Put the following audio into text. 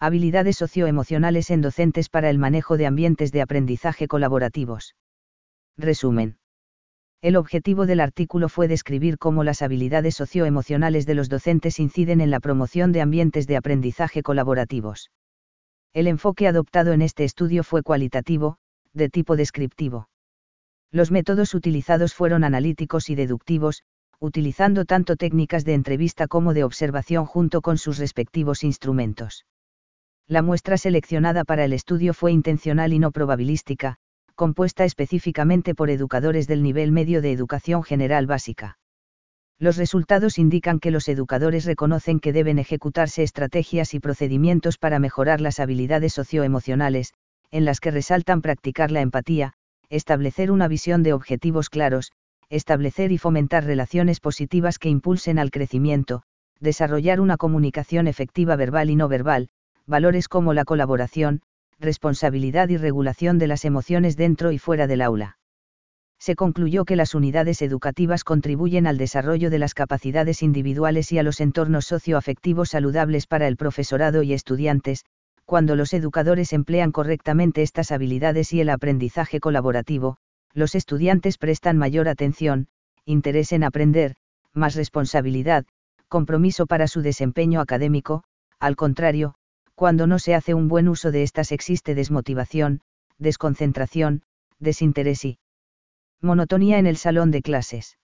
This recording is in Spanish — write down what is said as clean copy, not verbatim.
Habilidades socioemocionales en docentes para el manejo de ambientes de aprendizaje colaborativos. Resumen. El objetivo del artículo fue describir cómo las habilidades socioemocionales de los docentes inciden en la promoción de ambientes de aprendizaje colaborativos. El enfoque adoptado en este estudio fue cualitativo, de tipo descriptivo. Los métodos utilizados fueron analíticos y deductivos, utilizando tanto técnicas de entrevista como de observación junto con sus respectivos instrumentos. La muestra seleccionada para el estudio fue intencional y no probabilística, compuesta específicamente por educadores del nivel medio de educación general básica. Los resultados indican que los educadores reconocen que deben ejecutarse estrategias y procedimientos para mejorar las habilidades socioemocionales, en las que resaltan practicar la empatía, establecer una visión de objetivos claros, establecer y fomentar relaciones positivas que impulsen al crecimiento, desarrollar una comunicación efectiva verbal y no verbal, valores como la colaboración, responsabilidad y regulación de las emociones dentro y fuera del aula. Se concluyó que las unidades educativas contribuyen al desarrollo de las capacidades individuales y a los entornos socioafectivos saludables para el profesorado y estudiantes, cuando los educadores emplean correctamente estas habilidades y el aprendizaje colaborativo, los estudiantes prestan mayor atención, interés en aprender, más responsabilidad, compromiso para su desempeño académico. Al contrario, cuando no se hace un buen uso de estas existe desmotivación, desconcentración, desinterés y monotonía en el salón de clases.